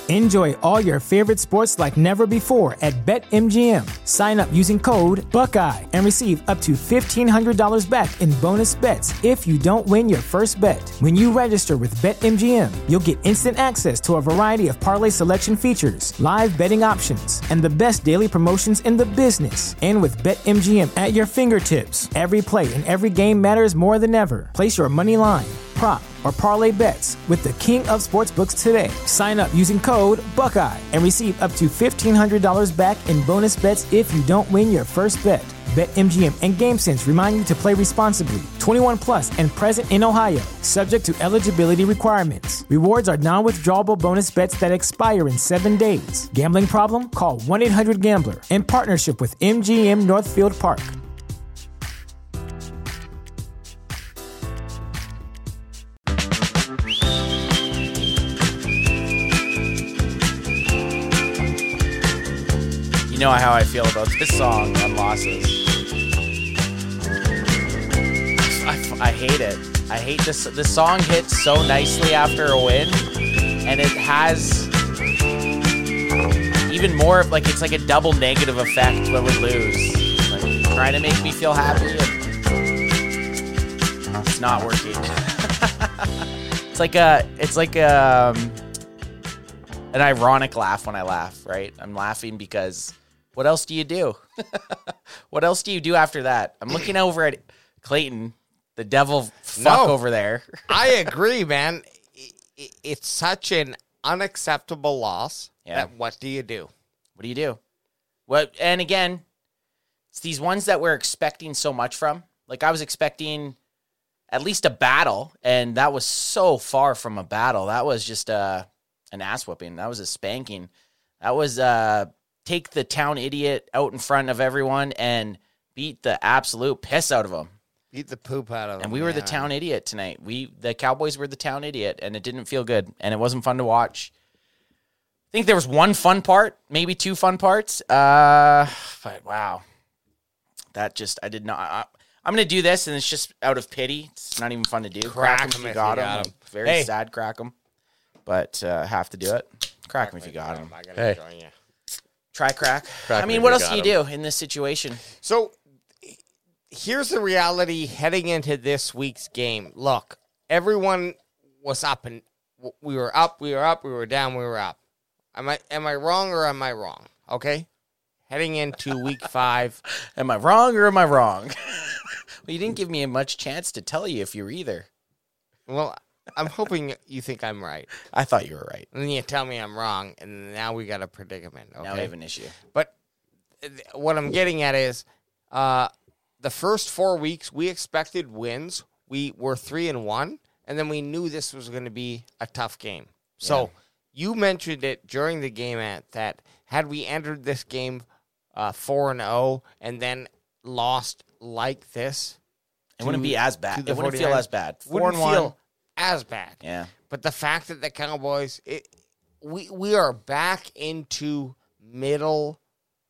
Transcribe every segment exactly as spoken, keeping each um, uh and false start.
Enjoy all your favorite sports like never before at BetMGM. Sign up using code Buckeye and receive up to fifteen hundred dollars back in bonus bets if you don't win your first bet. When you register with BetMGM, you'll get instant access to a variety of parlay selection features, live betting options, and the best daily promotions in the business. And with BetMGM at your fingertips, every play and every game matters more than ever. Place your money line, prop, or parlay bets with the king of sportsbooks today. Sign up using code Buckeye and receive up to fifteen hundred dollars back in bonus bets if you don't win your first bet. BetMGM and GameSense remind you to play responsibly. twenty-one plus and present in Ohio, subject to eligibility requirements. Rewards are non-withdrawable bonus bets that expire in seven days. Gambling problem? Call one eight hundred gambler in partnership with M G M Northfield Park. You know how I feel about this song on losses. I, I hate it. I hate this. This song hits so nicely after a win, and it has even more of like it's like a double negative effect when we lose. Like trying to make me feel happy, and it's not working. It's like a. It's like a, um, an ironic laugh when I laugh. Right? I'm laughing because. What else do you do? What else do you do after that? I'm looking over at Clayton, the devil fuck no, over there. I agree, man. It's such an unacceptable loss. Yeah. That what do you do? What do you do? What? And again, it's these ones that we're expecting so much from. Like I was expecting at least a battle, and that was so far from a battle. That was just uh, an ass whooping. That was a spanking. That was uh. Take the town idiot out in front of everyone and beat the absolute piss out of them. Beat the poop out of them. And we were yeah. the town idiot tonight. We the Cowboys were the town idiot, and it didn't feel good, and it wasn't fun to watch. I think there was one fun part, maybe two fun parts. Uh, but wow, that just I did not. I, I'm gonna do this, and it's just out of pity. It's not even fun to do. Crack, crack him if you got, got him. him. Very hey. sad. Crack him, but uh, have to do it. Crack, crack him if you got him. him. Hey. Join you. Try crack. crack I mean, what else do you him. do in this situation? So here's the reality heading into this week's game. Look, everyone was up, and we were up, we were up, we were down, we were up. Am I am I wrong or am I wrong? Okay? Heading into week five. Am I wrong or am I wrong? Well, you didn't give me much chance to tell you if you were either. Well, I'm hoping you think I'm right. I thought you were right. And then you tell me I'm wrong, and now we got a predicament. Okay? Now we have an issue. But what I'm getting at is uh, the first four weeks, we expected wins. We were three and one, and then we knew this was going to be a tough game. So yeah. You mentioned it during the game at that had we entered this game uh, four and zero and then lost like this, it to, wouldn't be as bad. It wouldn't feel as bad. Four wouldn't and one. Feel as bad. Yeah. But the fact that the Cowboys, it, we we are back into middle,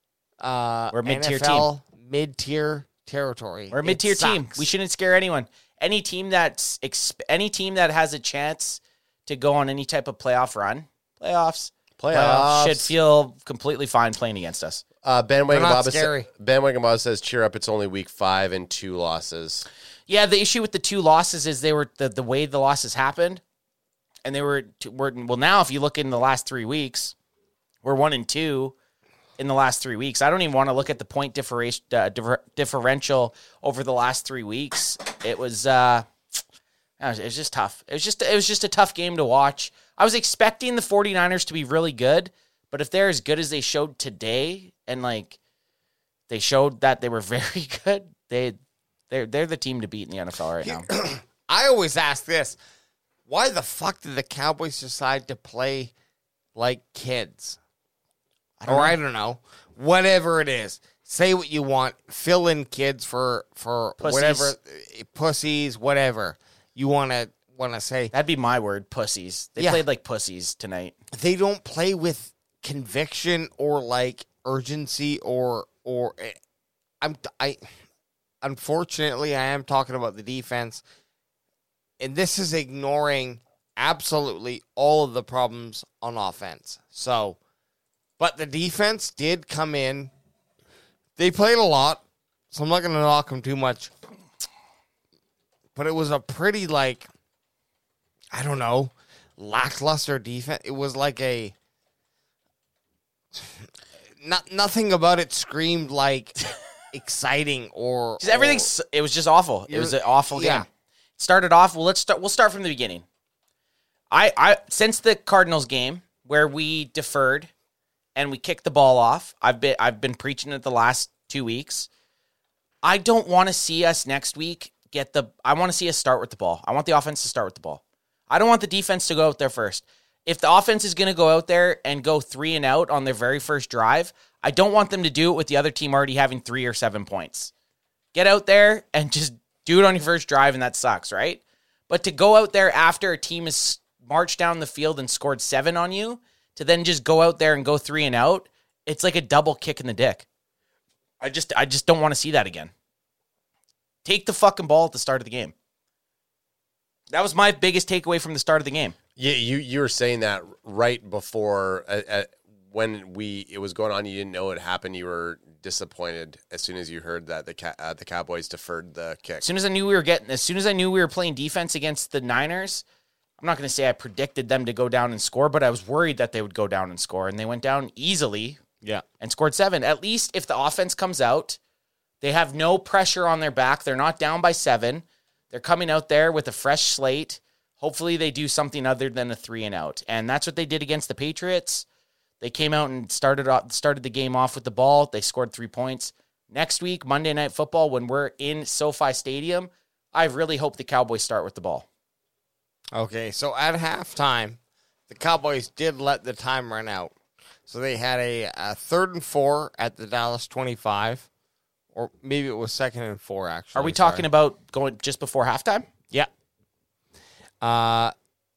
uh, we're mid-tier N F L, team, mid-tier territory. We're a mid-tier team. We shouldn't scare anyone. Any team that's exp- any team that has a chance to go on any type of playoff run, playoffs, playoffs should feel completely fine playing against us. Uh, Bandwagon Bob sa- Bandwagon Bob says, "Cheer up! It's only week five and two losses." Yeah, the issue with the two losses is they were the, the way the losses happened, and they were, were well. Now, if you look in the last three weeks, we're one and two in the last three weeks. I don't even want to look at the point differential uh, differ, differential over the last three weeks. It was uh, it was, it was just tough. It was just it was just a tough game to watch. I was expecting the 49ers to be really good, but if they're as good as they showed today, and like they showed that they were very good, they. They're, they're the team to beat in the N F L right now. I always ask this. Why the fuck did the Cowboys decide to play like kids? I or know. I don't know. Whatever it is. Say what you want. Fill in kids for, for whatever. Pussies, whatever. You want to want to say. That'd be my word, pussies. They yeah. played like pussies tonight. They don't play with conviction or like urgency or... or I'm... I... Unfortunately, I am talking about the defense, and this is ignoring absolutely all of the problems on offense. So, but the defense did come in. They played a lot, so I'm not going to knock them too much. But it was a pretty, like, I don't know, lackluster defense. It was like a, not nothing about it screamed like exciting or Just everything. It was just awful. It was an awful yeah. game. Started off. Well, let's start. We'll start from the beginning. I, I since the Cardinals game where we deferred and we kicked the ball off. I've been I've been preaching it the last two weeks. I don't want to see us next week get the. I want to see us start with the ball. I want the offense to start with the ball. I don't want the defense to go out there first. If the offense is going to go out there and go three and out on their very first drive, I don't want them to do it with the other team already having three or seven points. Get out there and just do it on your first drive, and that sucks, right? But to go out there after a team has marched down the field and scored seven on you, to then just go out there and go three and out, it's like a double kick in the dick. I just, I just don't want to see that again. Take the fucking ball at the start of the game. That was my biggest takeaway from the start of the game. Yeah, you you were saying that right before uh, uh, when we it was going on. You didn't know it happened. You were disappointed as soon as you heard that the uh, the Cowboys deferred the kick. As soon as I knew we were getting, as soon as I knew we were playing defense against the Niners, I'm not going to say I predicted them to go down and score, but I was worried that they would go down and score, and they went down easily. Yeah, and scored seven. At least if the offense comes out, they have no pressure on their back. They're not down by seven. They're coming out there with a fresh slate. Hopefully they do something other than a three and out. And that's what they did against the Patriots. They came out and started off, started the game off with the ball. They scored three points. Next week, Monday Night Football, when we're in SoFi Stadium, I really hope the Cowboys start with the ball. Okay, so at halftime, the Cowboys did let the time run out. So they had a, a third and four at the Dallas twenty-five, or maybe it was second and four, actually. Are we talking sorry. about going just before halftime? Yeah. Uh,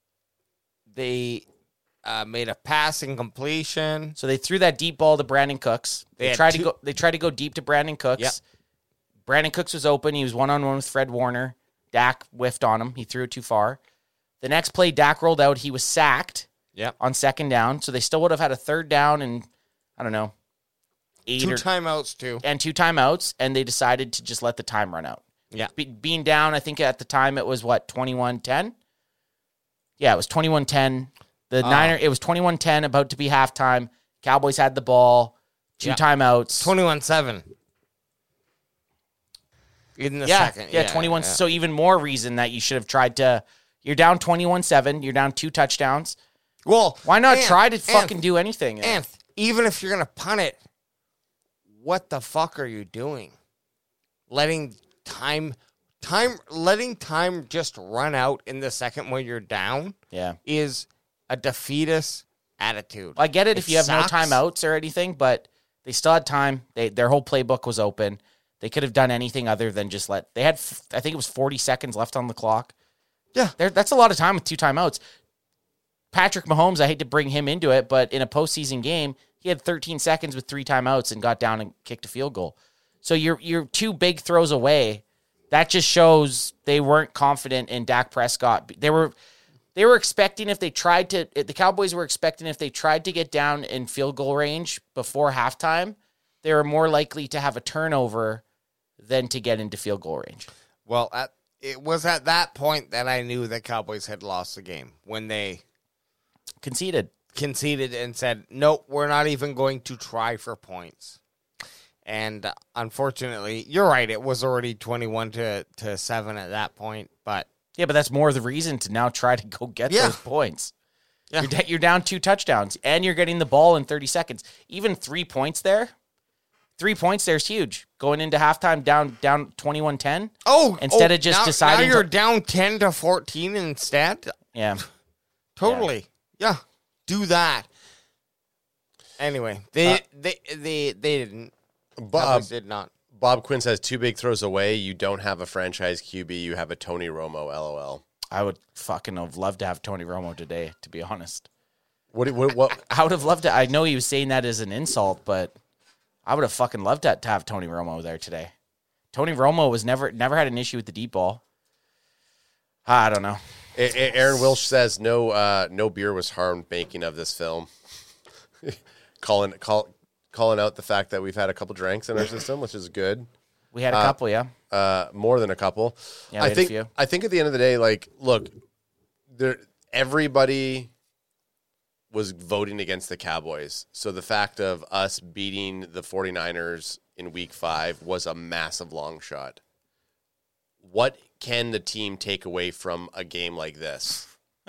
they uh, made a passing completion. So they threw that deep ball to Brandon Cooks. They, They had tried two- to go. They tried to go deep to Brandon Cooks. Yep. Brandon Cooks was open. He was one on one with Fred Warner. Dak whiffed on him. He threw it too far. The next play, Dak rolled out. He was sacked. Yep. On second down, so they still would have had a third down and I don't know eight Two or timeouts too. and two timeouts, and they decided to just let the time run out. Yeah. Be, being down, I think at the time it was what twenty-one ten. Yeah, it was twenty-one ten. The Uh, Niner, it was twenty-one ten, about to be halftime. Cowboys had the ball, two Yeah. timeouts. twenty-one seven. In the yeah, second. yeah, twenty-one. So even more reason that you should have tried to. You're down twenty-one seven. You're down two touchdowns. Well, Why not Anth, try to fucking Anth, do anything? Anth, even if you're going to punt it, what the fuck are you doing? Letting time, time, letting time just run out in the second when you're down Yeah. is a defeatist attitude. I get it, if you have sucks. no timeouts or anything, but they still had time. They their whole playbook was open. They could have done anything other than just let. They had, f- I think it was forty seconds left on the clock. Yeah. There, that's a lot of time with two timeouts. Patrick Mahomes, I hate to bring him into it, but in a postseason game, he had thirteen seconds with three timeouts and got down and kicked a field goal. So you're you're two big throws away. That just shows they weren't confident in Dak Prescott. They were they were expecting if they tried to the Cowboys were expecting if they tried to get down in field goal range before halftime, they were more likely to have a turnover than to get into field goal range. Well, at, it was at that point that I knew the Cowboys had lost the game when they Conceded. conceded and said, "Nope, we're not even going to try for points." And uh, unfortunately, you're right. It was already twenty-one to, to seven at that point. But Yeah, but that's more of the reason to now try to go get Yeah. those points. Yeah. You're, da- you're down two touchdowns, and you're getting the ball in thirty seconds. Even three points there, three points there is huge. Going into halftime down down twenty-one ten. oh, Instead oh, of just now, deciding now you're to- down ten to fourteen instead. Yeah. Totally, yeah. Do that. Anyway, they Uh, they they they didn't. Bob, Cowboys did not. Bob Quinn says two big throws away. You don't have a franchise Q B. You have a Tony Romo. L O L. I would fucking have loved to have Tony Romo today, to be honest. What? do- What? what I would have loved to. I know he was saying that as an insult, but I would have fucking loved to, to have Tony Romo there today. Tony Romo was never never had an issue with the deep ball. I don't know. A- A- Aaron Wilsh says no, uh, no beer was harmed making of this film. calling, call, calling out the fact that we've had a couple drinks in our system, which is good. We had a Uh, couple, yeah. Uh, more than a couple. Yeah, we I had a think. few. I think at the end of the day, like, look, there. Everybody was voting against the Cowboys, so the fact of us beating the 49ers in Week Five was a massive long shot. What can the team take away from a game like this?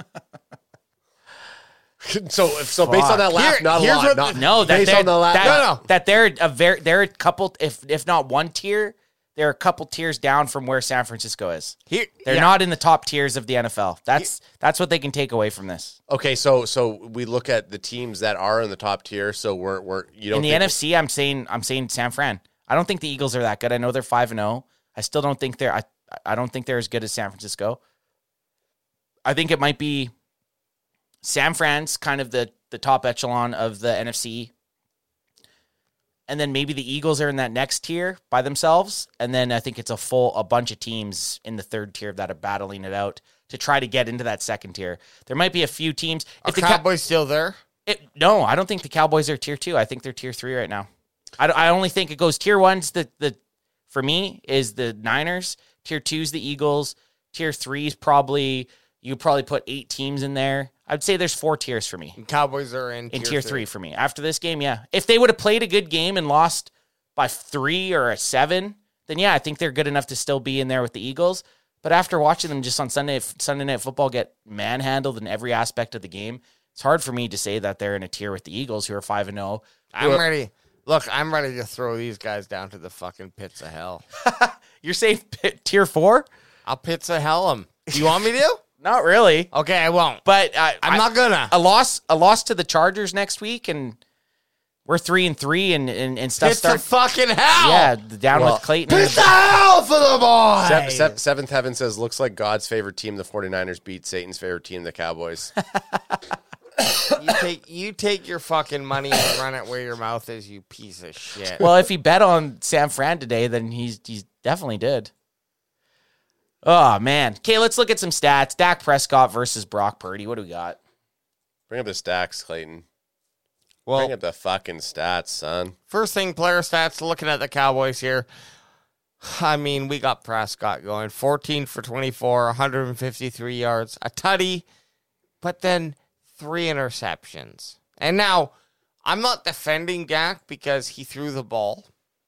so, so based on that laugh, Here- not a here's lot. what Not, the- No, that based they're, on the la- that, No, no. that they're a very they're a couple, if if not one tier, they're a couple tiers down from where San Francisco is. Here, They're yeah. not in the top tiers of the N F L. That's that's what they can take away from this. Okay, so so we look at the teams that are in the top tier. So we're we're you don't In the think N F C, I'm saying I'm saying San Fran. I don't think the Eagles are that good. I know they're five and zero. I still don't think they're. I I don't think they're as good as San Francisco. I think it might be San Fran's kind of the the top echelon of the N F C. And then maybe the Eagles are in that next tier by themselves. And then I think it's a full, a bunch of teams in the third tier that are battling it out to try to get into that second tier. There might be a few teams. Are If the Cow- Cowboys still there? it, no, I don't think the Cowboys are tier two. I think they're tier three right now. I, I only think it goes tier one's the, the, for me, is the Niners. Tier two's the Eagles. Tier three's probably, you probably put eight teams in there. I'd say there's four tiers for me. And Cowboys are in, In tier three for me. After this game, yeah. If they would have played a good game and lost by three or a seven, then yeah, I think they're good enough to still be in there with the Eagles. But after watching them just on Sunday Sunday Night Football get manhandled in every aspect of the game, it's hard for me to say that they're in a tier with the Eagles, who are five and zero. I'm ready. Look, I'm ready to throw these guys down to the fucking pits of hell. You're saying p- tier four? I'll pits of hell them. Do you want me to? Not really, Okay, I won't. but I, I'm I- not gonna. A loss, a loss to the Chargers next week, and we're three and three, and and, and stuff Pits of starts. fucking hell. Yeah, down Well, with Clayton. in Pits the- of hell for the boys. Se- se- Seventh Heaven says, looks like God's favorite team, the 49ers, beat Satan's favorite team, the Cowboys. You take you take your fucking money and run it where your mouth is, you piece of shit. Well, if he bet on San Fran today, then he's he's definitely did. Oh man. Okay, let's look at some stats. Dak Prescott versus Brock Purdy. What do we got? Bring up the stats, Clayton. Well, Bring up the fucking stats, son. first thing, player stats, looking at the Cowboys here. I mean, we got Prescott going. fourteen for twenty-four, one hundred fifty-three yards, a tutty, but then three interceptions. And now, I'm not defending Dak because he threw the ball.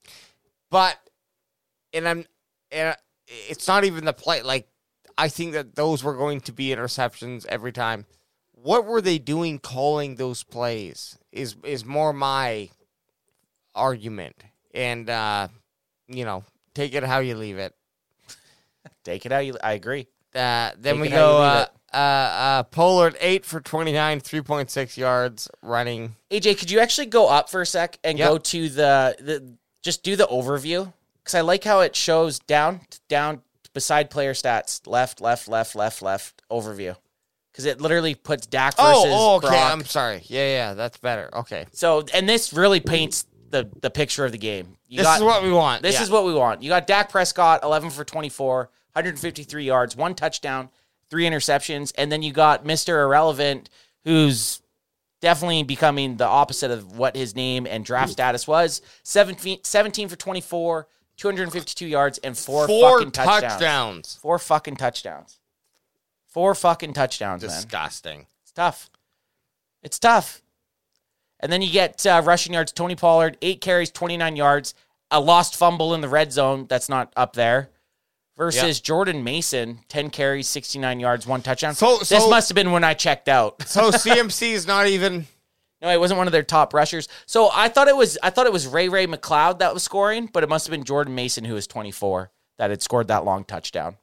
But, and I'm, and it's not even the play. Like, I think that those were going to be interceptions every time. What were they doing calling those plays is is more my argument. And, uh, you know, take it how you leave it. Take it out. You, I agree. Uh, then Take we it how you go leave uh, it. uh, uh, Pollard, eight for twenty-nine, three point six yards running. A J, could you actually go up for a sec and Yep. go to the the just do the overview? Because I like how it shows down down beside player stats, left, left, left, left, left overview. Because it literally puts Dak versus Oh, oh, okay. Brock. I'm sorry. Yeah, yeah, that's better. Okay. So, and this really paints the the picture of the game. You This got, is what we want. This Yeah. is what we want. You got Dak Prescott, eleven for twenty-four, one hundred fifty-three yards, one touchdown, three interceptions, and then you got Mister Irrelevant, who's definitely becoming the opposite of what his name and draft status was. seventeen, seventeen for twenty-four, two hundred fifty-two yards, and four, Four fucking touchdowns. touchdowns. Four fucking touchdowns. Four fucking touchdowns, man. Disgusting. It's tough. It's tough. And then you get uh, rushing yards. Tony Pollard, eight carries, twenty-nine yards. A lost fumble in the red zone. That's not up there. Versus Yeah. Jordan Mason, ten carries, sixty-nine yards, one touchdown. So- this so- must have been when I checked out. So C M C is not even. No, it wasn't one of their top rushers. So I thought it was I thought it was Ray Ray McLeod that was scoring, but it must have been Jordan Mason, who was twenty-four, that had scored that long touchdown.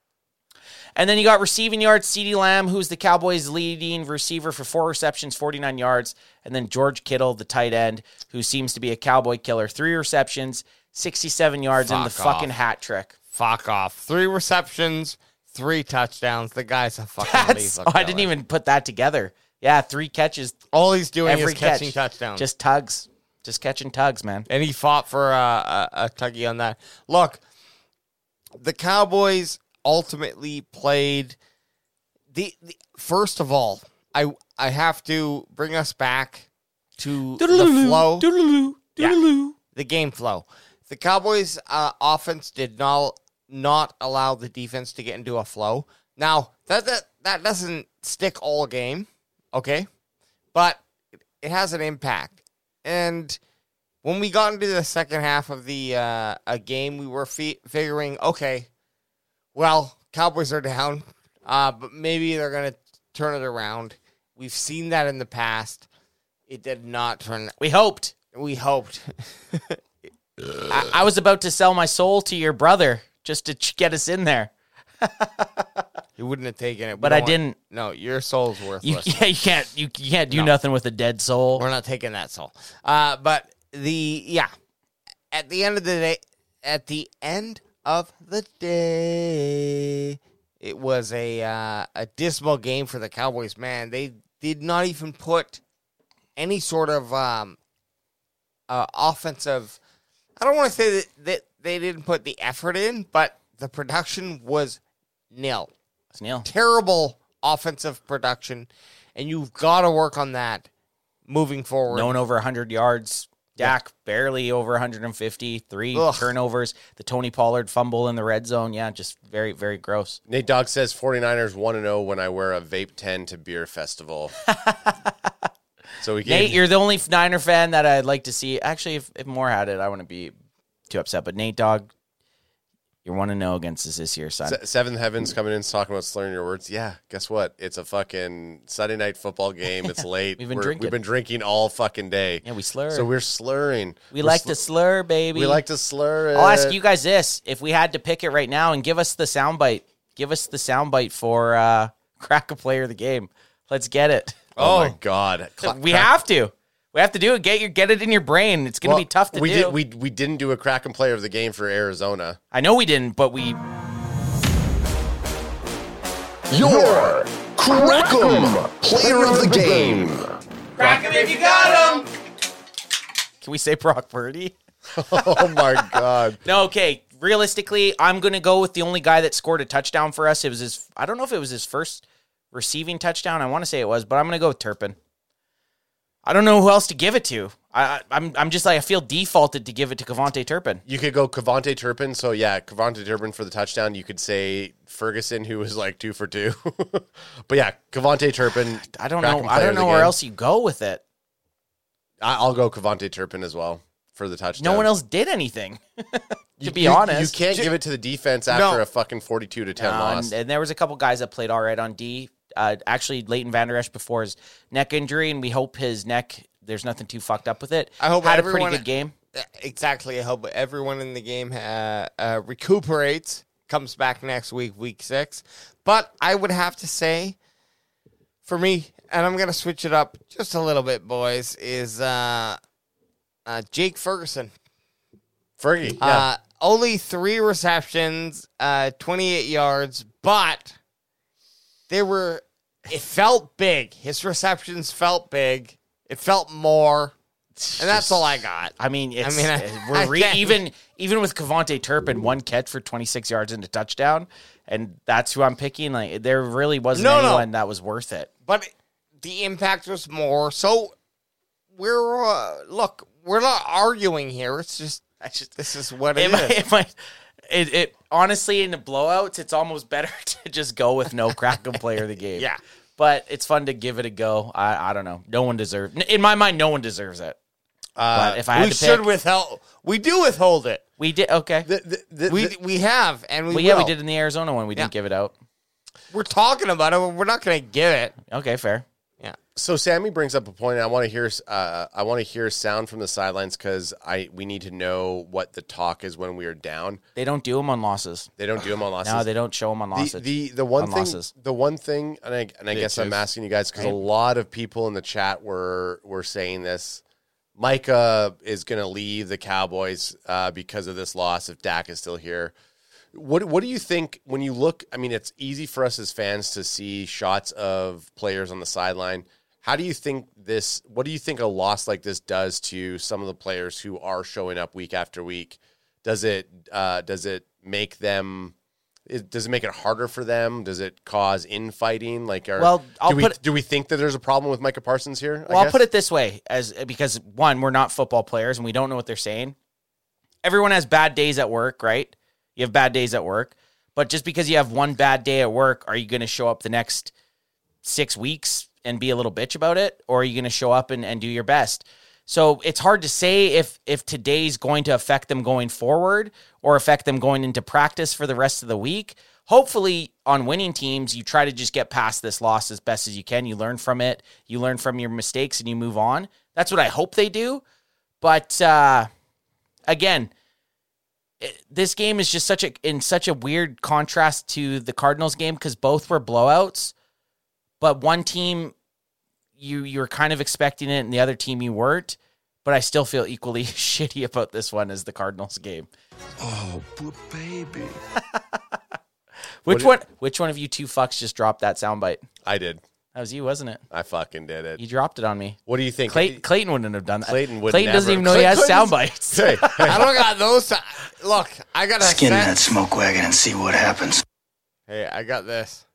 And then you got receiving yards, CeeDee Lamb, who's the Cowboys' leading receiver for four receptions, forty-nine yards. And then George Kittle, the tight end, who seems to be a Cowboy killer, three receptions, sixty-seven yards, and the Fuck fucking off. hat trick. Fuck off. Three receptions, three touchdowns. The guy's a fucking That's, lethal oh, I didn't killer. even put that together. Yeah, three catches, All he's doing every is catching catch. touchdowns. Just tugs. Just catching tugs, man. and he fought for uh, a, a tuggy on that. Look, the Cowboys, ultimately played the, the first of all, I I have to bring us back to the flow. Yeah, the game flow. The Cowboys' uh, offense did not not allow the defense to get into a flow. Now, that that, that doesn't stick all game, okay? But it has an impact. And when we got into the second half of the uh, a game, we were fi- figuring, okay, well, Cowboys are down, uh, but maybe they're going to turn it around. We've seen that in the past. It did not turn. We hoped. We hoped. I, I was about to sell my soul to your brother just to ch- get us in there. You wouldn't have taken it, but I didn't. No, your soul's worthless. You, yeah, you can't. You, you can't do No. nothing with a dead soul. We're not taking that soul. Uh, but the yeah, at the end of the day, at the end of the day, it was a uh, a dismal game for the Cowboys. Man, they did not even put any sort of um, uh, offensive. I don't want to say that, that they didn't put the effort in, but the production was nil. It's nil. Terrible offensive production, and you've got to work on that moving forward. No one over one hundred yards. Dak barely over one hundred fifty. Three Ugh. turnovers. The Tony Pollard fumble in the red zone. Yeah, just very, very gross. Nate Dogg says 49ers one and oh when I wear a Vape ten to beer festival. So we gave, Nate, you're the only Niner fan that I'd like to see. Actually, if, if Moore had it, I wouldn't be too upset. But Nate Dogg, you're one and oh against us this year, son. Se- Seventh Heavens coming in talking about slurring your words. Yeah, guess what? It's a fucking Sunday night football game. It's late. We've been We're- drinking. We've been drinking all fucking day. Yeah, we slur. So we're slurring. we We're like sl- to slur, baby. We like to slur it. I'll ask you guys this: if we had to pick it right now, and give us the soundbite, give us the soundbite for uh, crack a player of the game. Let's get it. Oh, my God. Cla- we crack- have to. We have to do it. Get your get it in your brain. It's going to Well, be tough to we do. Did, we, we didn't do a crack and player of the game for Arizona. I know we didn't, but we. Your Crackem Player of the Game. Crack him if you got him. Can we say Brock Purdy? Oh, my God. No, okay. Realistically, I'm going to go with the only guy that scored a touchdown for us. It was his. I don't know if it was his first receiving touchdown. I want to say it was, but I'm going to go with Turpin. I don't know who else to give it to. I, I, I'm I'm just like I feel defaulted to give it to Kevontae Turpin. You could go Kevontae Turpin. So, yeah, Kevontae Turpin for the touchdown. You could say Ferguson, who was like two for two. But, yeah, Kevontae Turpin. I don't crack know. and I player don't of the know where game. else you go with it. I- I'll go Kevontae Turpin as well for the touchdown. No one else did anything. to You- be you- honest, You can't give it to the defense after No. a fucking forty-two to ten Uh, loss. and, and there was a couple guys that played all right on D. Uh, actually, Leighton Vander Esch before his neck injury, and we hope his neck. There's nothing too fucked up with it. I hope had a pretty everyone- good game. Exactly. I hope everyone in the game uh, uh, recuperates, comes back next week, week six. But I would have to say, for me, and I'm going to switch it up just a little bit, boys, is uh, uh, Jake Ferguson. Fergie, yeah. Uh, only three receptions, uh, twenty-eight yards, but they were, it felt big. His receptions felt big. It felt more. And that's all I got. I mean, it's, I mean, I- uh, we're re- I can't- even even with Kevontae Turpin, one catch for twenty-six yards and a touchdown, and that's who I'm picking. Like, there really wasn't No, no. anyone that was worth it. But the impact was more. So we're, uh, look, we're not arguing here. It's just, I just, this is what it it, might, is. it, might, it, it honestly in the blowouts, it's almost better to just go with no crack and player of the game. Yeah. But it's fun to give it a go. I, I don't know. No one deserves. In my mind, no one deserves it. Uh, But if I had We to should pick, withhold. We do withhold it. we did okay. the, the, the, We the- we have, and we well, yeah, we will. did in the Arizona one. We didn't Yeah. give it out. We're talking about it. We're not going to give it. Okay, fair. Yeah. so Sammy brings up a point. I want to hear. Uh, I want to hear sound from the sidelines because I we need to know what the talk is when we are down. They don't do them on losses. They don't do them on losses. No, they don't show them on the, losses. the the one on thing losses. the one thing and I and I guess I'm Bitches. asking you guys because a Right. lot of people in the chat were were saying this. Micah is going to leave the Cowboys uh, because of this loss if Dak is still here. What what do you think when you look? I mean, it's easy for us as fans to see shots of players on the sideline. How do you think this? What do you think a loss like this does to some of the players who are showing up week after week? Does it uh, does it make them It, does it make it harder for them? Does it cause infighting? Like, are, Well, I'll do we put- do we think that there's a problem with Micah Parsons here? I Well, I'll guess? put it this way, as because one, we're not football players and we don't know what they're saying. Everyone has bad days at work, right? You have bad days at work, but just because you have one bad day at work, are you going to show up the next six weeks and be a little bitch about it, or are you going to show up and, and do your best? So it's hard to say if if today's going to affect them going forward or affect them going into practice for the rest of the week. Hopefully, on winning teams, you try to just get past this loss as best as you can. You learn from it. You learn from your mistakes and you move on. That's what I hope they do. But uh, again, it, this game is just such a in such a weird contrast to the Cardinals game because both were blowouts. But one team, you you were kind of expecting it, and the other team you weren't. But I still feel equally shitty about this one as the Cardinals game. Oh, but baby. Which What one? Which one of you two fucks just dropped that soundbite? I did. That was you, wasn't it? I fucking did it. You dropped it on me. What do you think? Clay, Clayton wouldn't have done that. Clayton would Clayton doesn't never- even know he has Clayton's- sound bites. Hey, hey, I don't got those. si- Look, I got a Skin set- that smoke wagon and see what happens. Hey, I got this.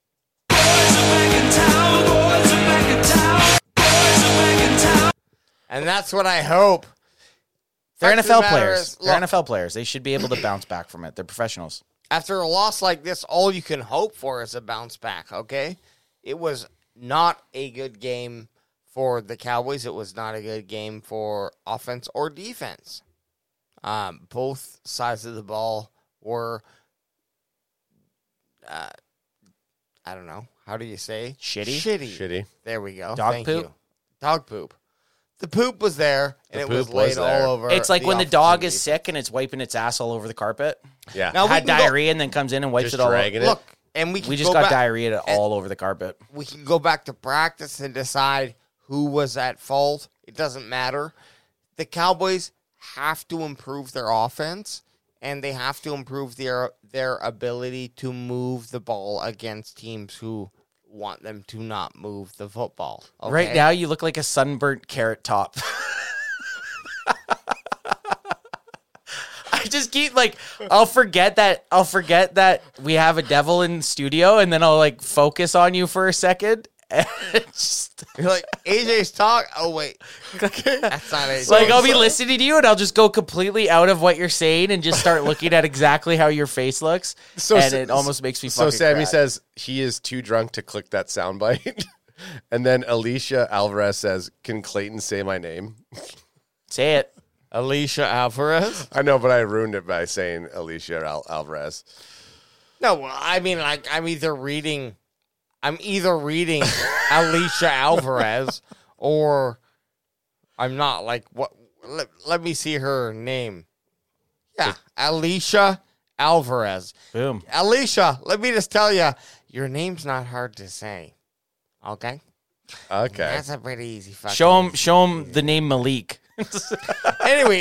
And that's what I hope. They're Fact N of F L the matter players. is, They're look, N F L players. They should be able to bounce back from it. They're professionals. After a loss like this, all you can hope for is a bounce back, okay? It was not a good game for the Cowboys. It was not a good game for offense or defense. Um, both sides of the ball were, uh, I don't know. How do you say? Shitty? Shitty. shitty. There we go. Dog Thank poop? you. Dog poop. The poop was there, and The it was poop laid was there. all over. It's like when the offensive dog is defense. sick and it's wiping its ass all over the carpet. Yeah. Now we Had can go- diarrhea and then comes in and wipes Just it all over. dragging it. Look, and we can We just go got back- diarrhea and- all over the carpet. we can go back to practice and decide who was at fault. It doesn't matter. The Cowboys have to improve their offense, and they have to improve their their ability to move the ball against teams who want them to not move the football. Okay? Right now, you look like a sunburnt carrot top. I just keep like I'll forget that I'll forget that we have a devil in the studio, and then I'll like focus on you for a second. And just, You're like, A J's talk. Oh, wait. That's not A J. like I'll be listening to you, and I'll just go completely out of what you're saying and just start looking at exactly how your face looks, So and Sa- it almost makes me. So fucking Sammy cry. says he is too drunk to click that soundbite. And then Alicia Alvarez says, "Can Clayton say my name?" "Say it." Alicia Alvarez? I know, but I ruined it by saying Alicia Al- Alvarez. No, well, I mean, like, I'm either reading, I'm either reading Alicia Alvarez or I'm not. Like, what? Let, let me see her name. Yeah, Alicia Alvarez. Boom. Alicia, let me just tell you, your name's not hard to say. Okay? Okay. That's a pretty easy fucking Show him. Show him the name Malik. Anyway,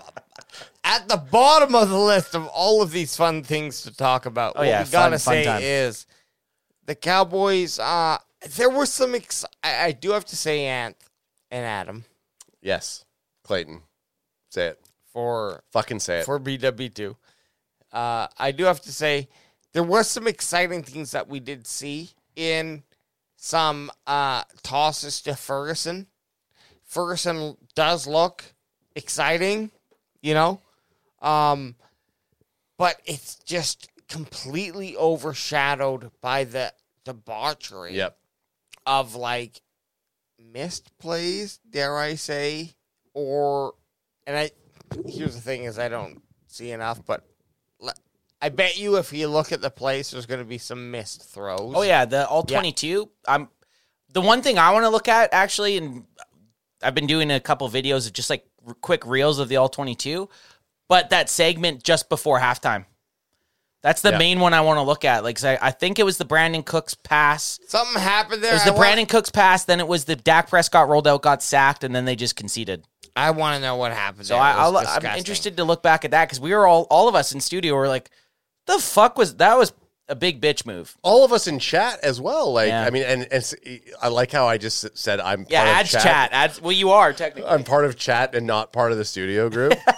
at the bottom of the list of all of these fun things to talk about, Oh, what yeah, we gotta fun- fun say time. is the Cowboys. Uh, there was some. Ex- I, I do have to say, Ant and Adam Yes. Clayton. Say it. for Fucking say it. for B W two. Uh, I do have to say there was some exciting things that we did see in some uh, tosses to Ferguson. Ferguson does look exciting, you know, um, but it's just completely overshadowed by the debauchery Yep. of like missed plays, dare I say, or and I here's the thing is I don't see enough, but le- I bet you if you look at the plays, there's going to be some missed throws. Oh yeah, the all Yeah. twenty-two. I'm the one thing I want to look at actually, and I've been doing a couple videos of just like r- quick reels of the all twenty-two, but that segment just before halftime. That's the Yeah. main one I want to look at. Like 'cause I, I think it was the Brandon Cooks pass. Something happened there. It was I the want- Brandon Cooks pass. Then it was the Dak Prescott rolled out, got sacked, and then they just conceded. I want to know what happened. So there. I, It I'll, was I'm disgusting. interested to look back at that because we were all all of us in studio were like, the fuck was that? Was a big bitch move. All of us in chat as well. Like, Yeah. I mean, and, and it's- I like how I just said I'm Yeah, part adds of chat. Adds, well, you are technically. I'm part of chat and not part of the studio group.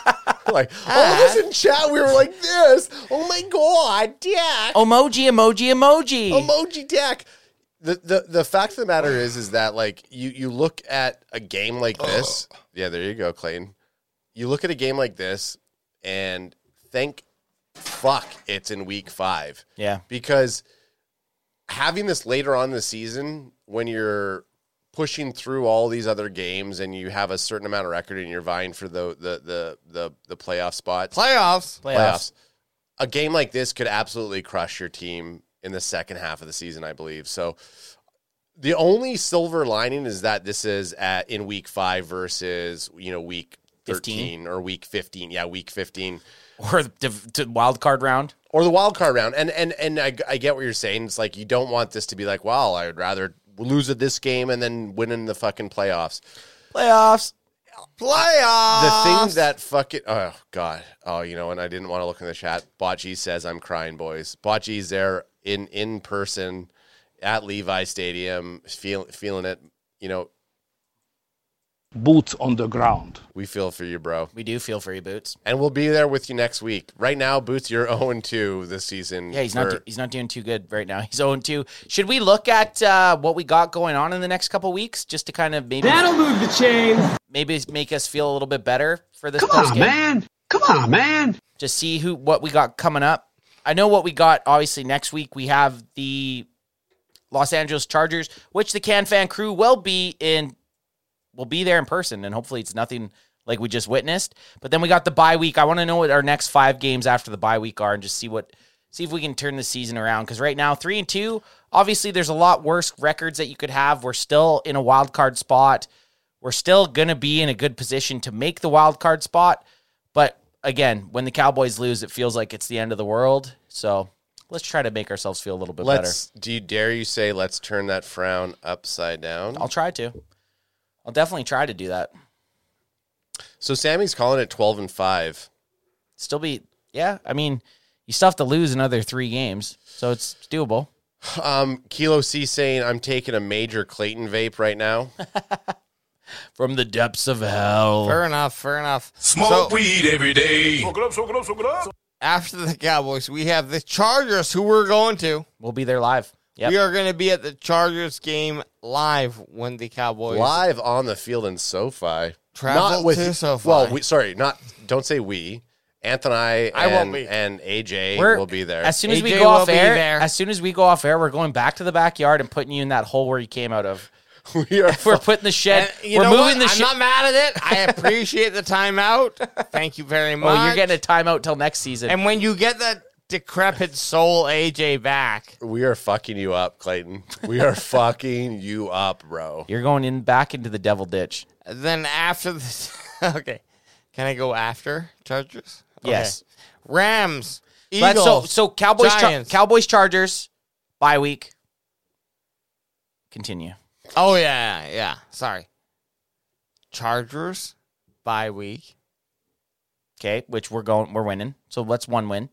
Like, all of us in chat, we were like this. Oh my God, Dak. Emoji, emoji, emoji. Emoji Dak. The, the the fact of the matter is, is that like you, you look at a game like this. Oh. Yeah, there you go, Clayton. You look at a game like this and think, fuck, it's in week five. Yeah. Because having this later on in the season when you're pushing through all these other games and you have a certain amount of record and you're vying for the the the the, the playoff spots. Playoffs. Playoffs. Playoffs. A game like this could absolutely crush your team in the second half of the season, I believe. So the only silver lining is that this is at in week five versus, you know, week thirteen fifteen or week fifteen. Yeah, week fifteen. Or the, the wild card round. Or the wild card round. And and and I, I get what you're saying. It's like you don't want this to be like, well, I would rather lose at this game and then win in the fucking playoffs. Playoffs. Playoffs. The thing that fucking, oh, God. Oh, you know, and I didn't want to look in the chat. Bocce says, I'm crying, boys. Bocce's there in, in person at Levi Stadium, feel, feeling it, you know. Boots on the ground. We feel for you, bro. We do feel for you, Boots. And we'll be there with you next week. Right now, Boots, you're oh and two this season. Yeah, he's for... not do- he's not doing too good right now. He's oh and two. Should we look at uh, what we got going on in the next couple weeks just to kind of maybe That'll move the chains. Maybe make us feel a little bit better for this Come post on, game? man. Come on, man. Just see who what we got coming up. I know what we got. Obviously, next week we have the Los Angeles Chargers, which the Can Fan crew will be in. We'll be there in person, and hopefully it's nothing like we just witnessed. But then we got the bye week. I want to know what our next five games after the bye week are, and just see what see if we can turn the season around. Because right now, three and two. Obviously, there's a lot worse records that you could have. We're still in a wild card spot. We're still gonna be in a good position to make the wild card spot. But again, when the Cowboys lose, it feels like it's the end of the world. So let's try to make ourselves feel a little bit let's, better. Do you dare you say let's turn that frown upside down? I'll try to. I'll definitely try to do that. So Sammy's calling it twelve and five. Still be, yeah. I mean, you still have to lose another three games, so it's doable. Um, Kilo C saying I'm taking a major Clayton vape right now. From the depths of hell. Fair enough. Fair enough. Smoke so, weed every day. Smoke it up, smoke it up, smoke it up. After the Cowboys, we have the Chargers, who we're going to. We'll be there live. Yep. We are going to be at the Chargers game live when the Cowboys live on the field in SoFi. Travel not with, to SoFi. Well, we, sorry, not. Don't say we. Anthony and, I won't be. and A J we're, will be there. As soon as A J we go off air, there. as soon as we go off air, we're going back to the backyard and putting you in that hole where you came out of. we are. We're putting the shed. And you we're know moving what? the I'm shed. not mad at it. I appreciate the timeout. Thank you very much. Oh, you're getting a timeout till next season. And when you get that decrepit soul A J back, we are fucking you up, Clayton. We are fucking you up, bro. You're going in back into the devil ditch. then after this, okay, can I go after Chargers? Okay. Yes. Rams, Let's- Eagles. so so Cowboys, Char- Giants. Cowboys, Chargers, bye week. Continue. Oh yeah, yeah. Sorry. Chargers, bye week. Okay, which we're going, we're winning. So let's one win.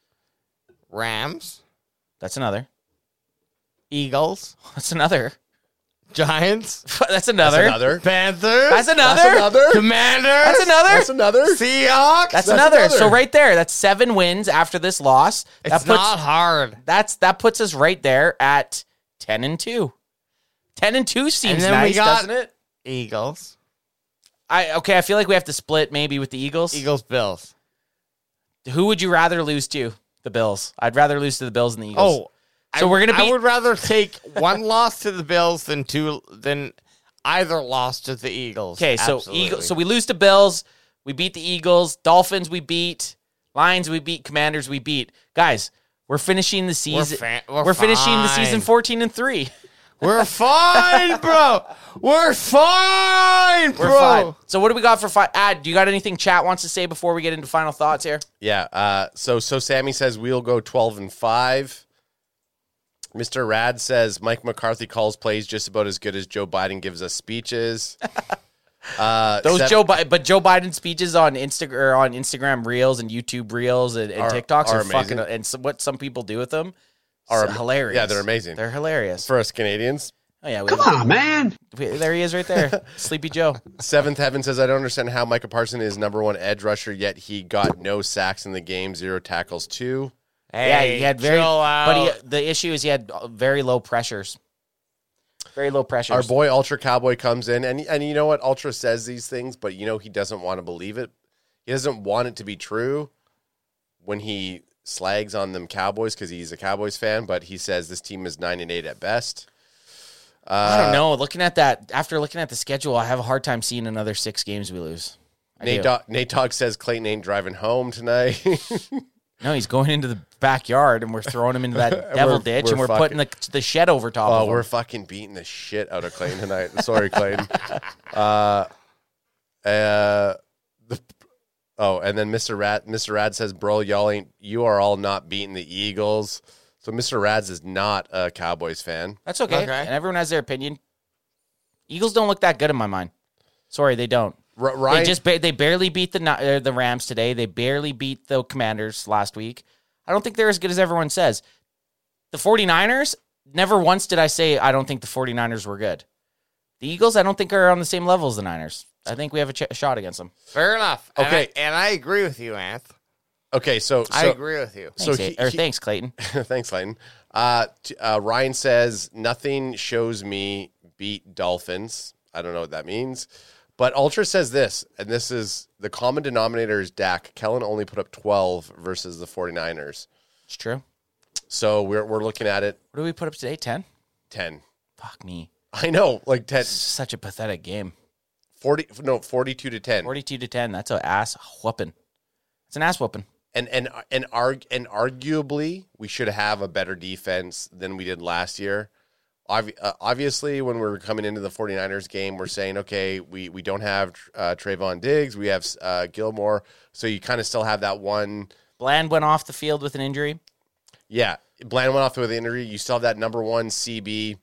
Rams, That's another. Eagles, That's another. Giants, That's another. That's another. Panthers. That's another. That's another. Commanders. That's another. That's another. Seahawks. That's, That's another. another. So right there, that's seven wins after this loss. it's that puts not hard. that's that puts us right there at ten and two. Ten and two seems And then we nice, got- doesn't it? Eagles, I okay. I feel like we have to split maybe with the Eagles. Eagles, Bills. Who would you rather lose to? The Bills. I'd rather lose to the Bills than the Eagles. Oh, So I, we're gonna I beat- would rather take one loss to the Bills than two than either loss to the Eagles. Okay, so Absolutely. Eagle, so we lose to Bills, we beat the Eagles, Dolphins we beat, Lions we beat, Commanders we beat. Guys, we're finishing the season. fa- We're, we're finishing the season fine. fourteen and three. We're fine, bro. We're fine, bro. We're fine. So what do we got for five? Ad, do you got anything chat wants to say before we get into final thoughts here? Yeah. Uh, so so Sammy says we'll go twelve and five. Mister Rad says Mike McCarthy calls plays just about as good as Joe Biden gives us speeches. Uh, Those Seth- Joe, Bi- but Joe Biden speeches on Instagram, on Instagram Reels and YouTube Reels and, and Are- TikToks are, are fucking. amazing. And so what some people do with them Are are hilarious. yeah, they're amazing. They're hilarious. for us Canadians. Oh yeah, we Come on, man. we- there he is right there, Sleepy Joe. Seventh Heaven says, I don't understand how Micah Parsons is number one edge rusher, yet he got no sacks in the game, zero tackles, two. Hey, Yeah, he had very, chill out. but he, the issue is he had very low pressures. Very low pressures. Our boy Ultra Cowboy comes in, and and you know what? Ultra says these things, but you know he doesn't want to believe it. He doesn't want it to be true when he slags on them Cowboys because he's a Cowboys fan, but he says this team is nine and eight at best. I don't know. Looking at that, after looking at the schedule, I have a hard time seeing another six games we lose. I Nate do. Dogg, Nate Dogg says Clayton ain't driving home tonight. No, he's going into the backyard, and we're throwing him into that devil We're- ditch, we're and we're fucking- putting the, the shed over top Oh, of we're him. fucking beating the shit out of Clayton tonight. Sorry, Clayton. Uh, uh, the, oh, and then Mister Rad, Mister Rad says, "Bro, y'all ain't. You are all not beating the Eagles." So Mister Rads is not a Cowboys fan. That's okay. Okay. And everyone has their opinion. Eagles don't look that good in my mind. Sorry, they don't. R- Ryan, They just ba- they barely beat the Ni- uh, the Rams today. They barely beat the Commanders last week. I don't think they're as good as everyone says. The 49ers, never once did I say I don't think the 49ers were good. The Eagles, I don't think are on the same level as the Niners. I think we have a, ch- a shot against them. Fair enough. And Okay. I, and I agree with you, Anth. okay, so, so I agree with you. So Thanks, he- A- or he- thanks, Clayton. Thanks, Clayton. Uh, t- uh, Ryan says nothing shows me beat Dolphins. I don't know what that means. But Ultra says this, and this is the common denominator is Dak. Kellen only put up twelve versus the 49ers. It's true. So we're we're looking at it What did we put up today? ten? ten. Fuck me. I know, like ten, It's such a pathetic game. forty, no, forty-two to ten. forty-two to ten. That's an ass whooping. It's an ass whooping. And and and arg and arguably we should have a better defense than we did last year. Obvi- uh, obviously, when we're coming into the 49ers game, we're saying, okay, we, we don't have uh, Trayvon Diggs. We have uh, Gilmore. So you kind of still have that one. Bland went off the field with an injury. Yeah, Bland went off with an injury. You still have that number one C B.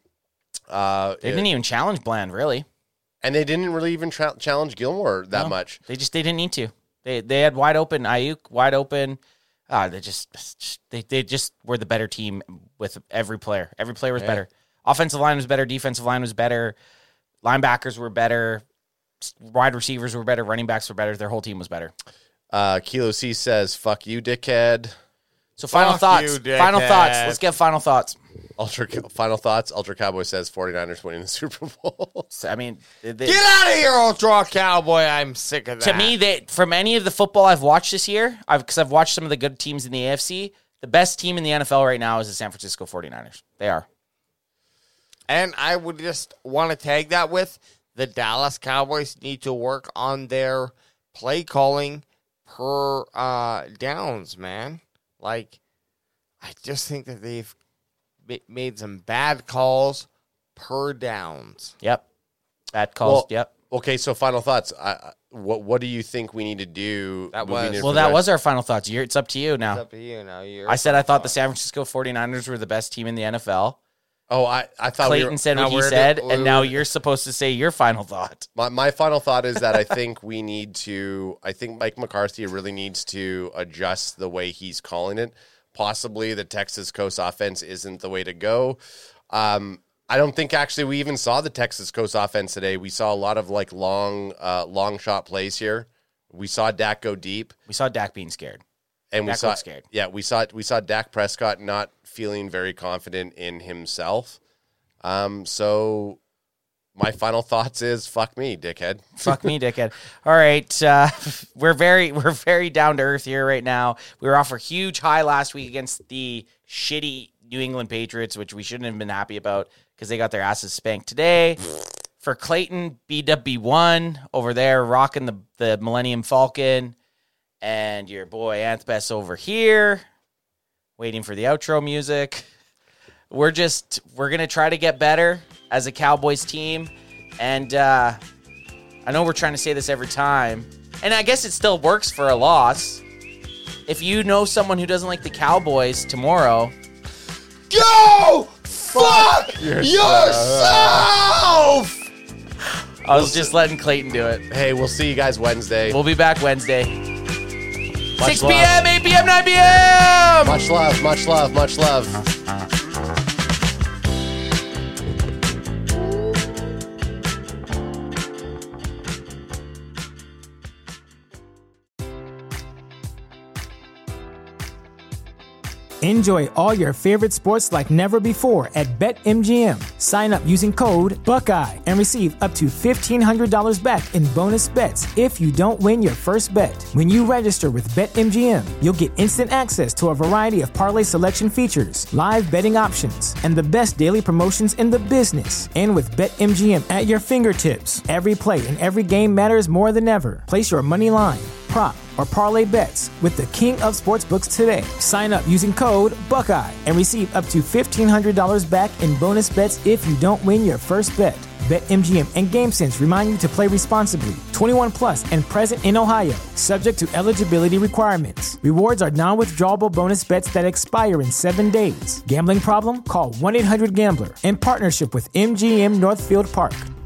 Uh, They didn't even challenge Bland, really. and they didn't really even tra- challenge Gilmore that No. much. They just they didn't need to. They they had wide open Ayuk, wide open. Ah, they just, just they they just were the better team with every player. Every player was better. Offensive line was better. Defensive line was better. Linebackers were better. Wide receivers were better. Running backs were better. Their whole team was better. Uh, Kilo C says, fuck you, dickhead. So final Fuck thoughts. you, Final dickhead. thoughts. Let's get final thoughts. Ultra Final thoughts. Ultra Cowboy says 49ers winning the Super Bowl. So, I mean, they, Get out of here, Ultra Cowboy. I'm sick of that. to me, they from any of the football I've watched this year, I've because I've watched some of the good teams in the A F C. The best team in the N F L right now is the San Francisco 49ers. They are. And I would just want to tag that with the Dallas Cowboys need to work on their play calling per uh, downs, man. Like, I just think that they've ma- made some bad calls per downs. Yep. Bad calls. Well, yep. Okay, so final thoughts. I, I- what what do you think we need to do? That moving was- in Well, for that the- was our final thoughts. You're, it's up to you It's now. up to you now. You're I said I thought the San Francisco 49ers were the best team in the N F L. Oh, I, I thought we Clayton were, said now what he we're said, do- and now we're- you're supposed to say your final thought. my, my final thought is that I think we need to. I think Mike McCarthy really needs to adjust the way he's calling it. Possibly the Texas Coast offense isn't the way to go. Um, I don't think actually we even saw the Texas Coast offense today. We saw a lot of like long, uh, long shot plays here. We saw Dak go deep. We saw Dak being scared. And we Dak saw, looked scared. yeah, we saw we saw Dak Prescott not feeling very confident in himself. Um, so my final thoughts is fuck me, dickhead. Fuck me, dickhead. All right, uh, we're very we're very down to earth here right now. We were off a huge high last week against the shitty New England Patriots, which we shouldn't have been happy about because they got their asses spanked today. For Clayton, B W one over there rocking the the Millennium Falcon, and your boy Anthbess over here waiting for the outro music. We're just we're gonna try to get better as a Cowboys team, and uh, I know we're trying to say this every time, and I guess it still works for a loss. If you know someone who doesn't like the Cowboys tomorrow, Go fuck yourself! I was just letting Clayton do it. Hey, we'll see you guys Wednesday. We'll be back Wednesday, Much six love. p.m., eight p.m., nine p.m. Much love, much love, much love. Enjoy all your favorite sports like never before at BetMGM. Sign up using code Buckeye and receive up to fifteen hundred dollars back in bonus bets if you don't win your first bet. When you register with BetMGM, you'll get instant access to a variety of parlay selection features, live betting options, and the best daily promotions in the business. And with BetMGM at your fingertips, every play and every game matters more than ever. Place your money line, prop, or parlay bets with the king of sportsbooks today. Sign up using code Buckeye and receive up to fifteen hundred dollars back in bonus bets if you don't win your first bet. BetMGM and GameSense remind you to play responsibly. twenty-one plus and present in Ohio, subject to eligibility requirements. Rewards are non-withdrawable bonus bets that expire in seven days. Gambling problem? Call one eight hundred gambler in partnership with M G M Northfield Park.